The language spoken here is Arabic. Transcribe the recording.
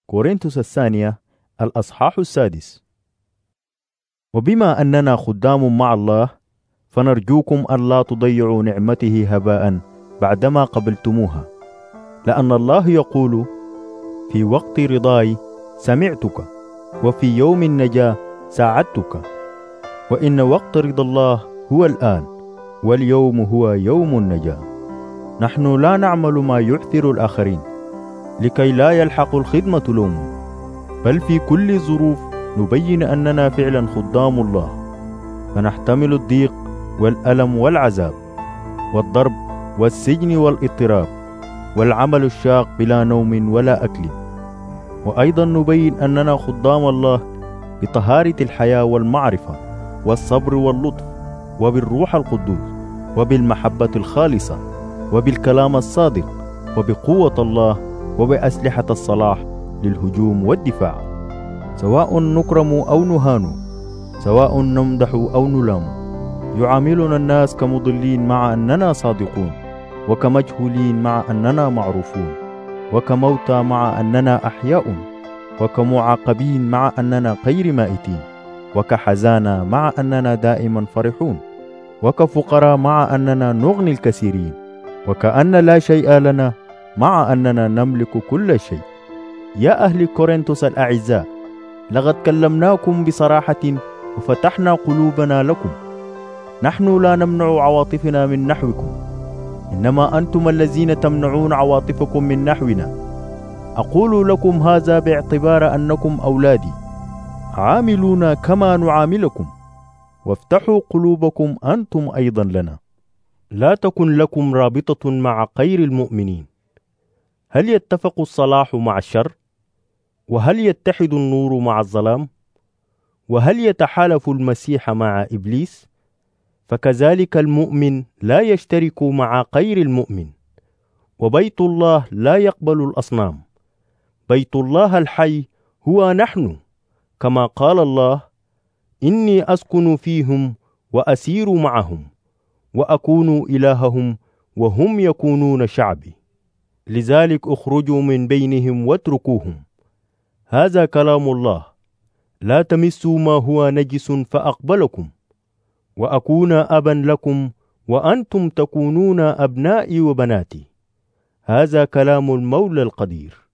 كورنثوس الثانية الأصحاح 6. وبما أننا خدام مع الله فنرجوكم ألا تضيعوا نعمته هباء بعدما قبلتموها، لأن الله يقول: في وقت رضاي سمعتك، وفي يوم النجاة ساعدتك. وإن وقت رضا الله هو الآن، واليوم هو يوم النجاة. نحن لا نعمل ما يعثر الآخرين لكي لا يلحق الخدمة لوم، بل في كل الظروف نبين أننا فعلا خدام الله، فنحتمل الضيق والألم والعذاب والضرب والسجن والاضطراب والعمل الشاق بلا نوم ولا أكل. وأيضا نبين أننا خدام الله بطهارة الحياة والمعرفة والصبر واللطف وبالروح القدوس وبالمحبة الخالصة وبالكلام الصادق وبقوة الله وبأسلحة الصلاح للهجوم والدفاع، سواء نكرم أو نهان، سواء نمدح أو نلام. يعاملنا الناس كمضلين مع أننا صادقون، وكمجهولين مع أننا معروفون، وكموتى مع أننا أحياء، وكمعاقبين مع أننا غير مائتين، وكحزانى مع أننا دائما فرحون، وكفقراء مع أننا نغني الكثيرين، وكأن لا شيء لنا مع أننا نملك كل شيء. يا أهل كورنثوس الأعزاء، لقد كلمناكم بصراحة وفتحنا قلوبنا لكم. نحن لا نمنع عواطفنا من نحوكم، إنما أنتم الذين تمنعون عواطفكم من نحونا. أقول لكم هذا باعتبار أنكم أولادي، عاملونا كما نعاملكم، وافتحوا قلوبكم أنتم أيضا لنا. لا تكن لكم رابطة مع غير المؤمنين. هل يتفق الصلاح مع الشر؟ وهل يتحد النور مع الظلام؟ وهل يتحالف المسيح مع إبليس؟ فكذلك المؤمن لا يشترك مع غير المؤمن. وبيت الله لا يقبل الأصنام. بيت الله الحي هو نحن، كما قال الله: إني أسكن فيهم وأسير معهم وأكون إلههم وهم يكونون شعبي. لذلك اخرجوا من بينهم واتركوهم. هذا كلام الله. لا تمسوا ما هو نجس فأقبلكم، وأكون أبا لكم وأنتم تكونون أبنائي وبناتي. هذا كلام المولى القدير.